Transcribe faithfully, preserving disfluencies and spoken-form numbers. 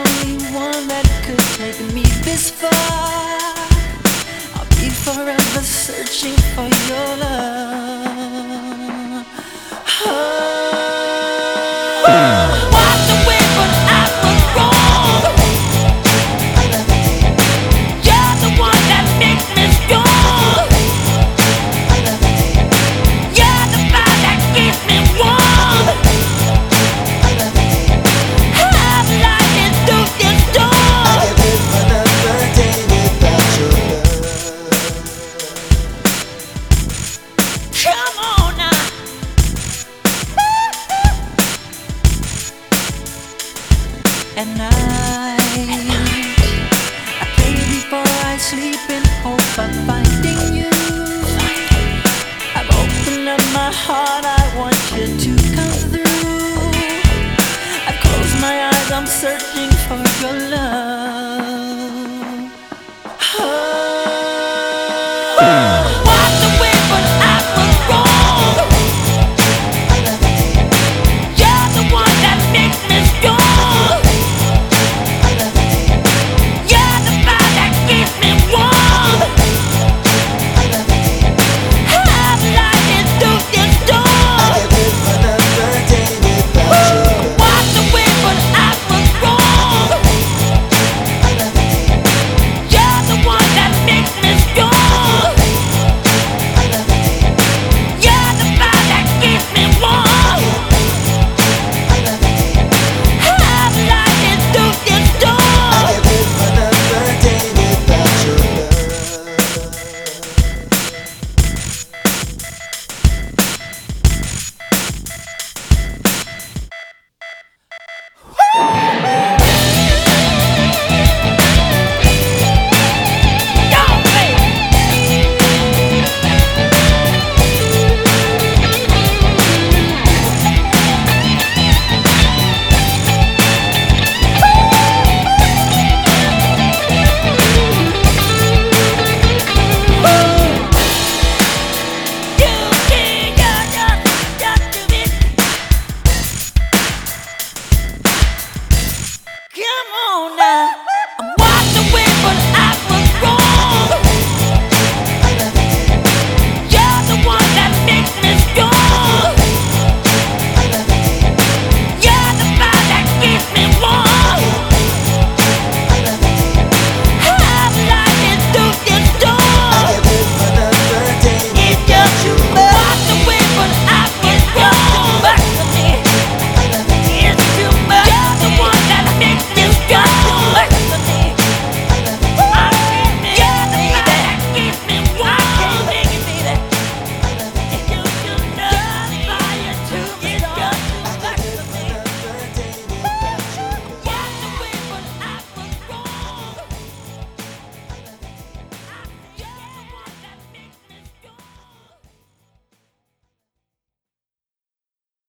only one that could take me this far. I'll be forever searching for your love. Oh. Walked away, but I was wrong. You're the one that makes me strong. You're the fire that keeps me warm. I'm lying through this door. I can't live another day without your love. Come on now. At night, I pray before I sleep in hope of finding you. I've opened up my heart, I want you to come through. I've closed my eyes, I'm searching for your love. Oh. Walked away, but I was wrong. You're the one that makes me strong. You're the fire that keeps me warm. I'm lying through this I door. can't live another day without your love. Walked away, but I was wrong. You're the one that makes me strong. You're the fire that keeps me warm. I'm lying through this I door. can't live another day without your love. Come on now. I walked away, but I was wrong. You're the one that makes me strong. You're the fire that keeps me warm.